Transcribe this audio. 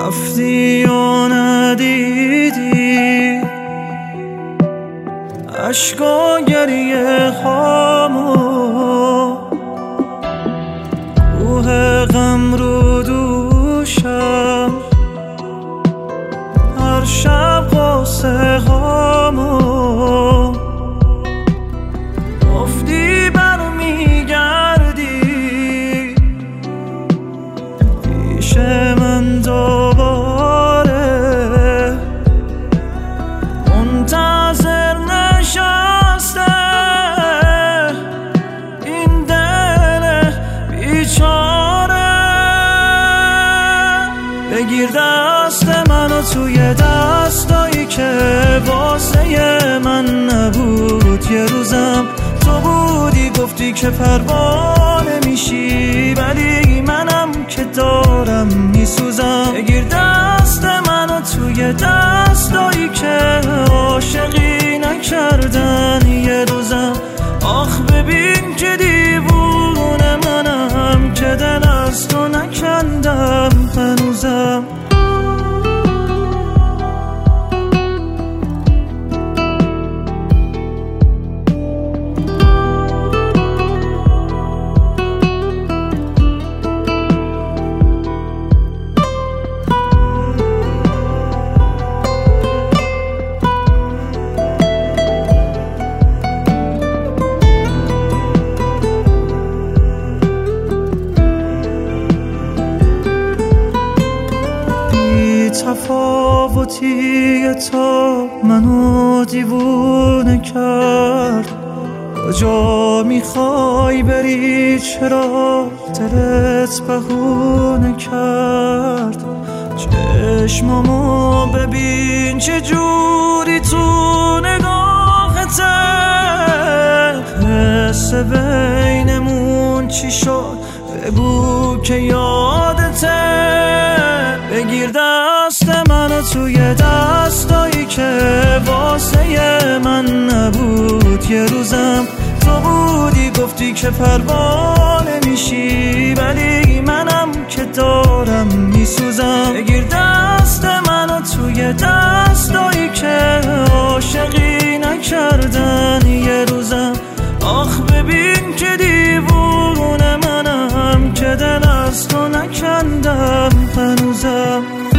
رفتی و ندیدی عشق و گریه هامو، کوه غم رو دوشم، هر شب قصه هامو گفتی برمیگردی پیش من دوباره، منتظر نشسته این دل بیچاره. بگیر دست منو توی دستایی که واسه من نبود یه روزم، تو بودی گفتی که پروانه میشی ولی منم که دارم میسوزم. بگیر دست منو توی دستایی که عاشقی نکردن یه روزم، آخ ببین که دیوونه منم که دل از تو نکندم هنوزم. تفاوتی تو منو دیوونه کرد، کجا میخوای بری چرا دلت بهونه کرد. چشمامو ببین چه جوری تو نگاهته، حس بینمون چی شد بگو که یادته. بگیر دست منو توی دستایی که واسه من نبود یه روزم، تو بودی گفتی که پروانه میشی ولی منم که دارم میسوزم. بگیر دست منو توی دستایی که عاشقی نکردن یه روزم، آخ ببین که دیوونه منم که دل از تو نکندم هنوزم.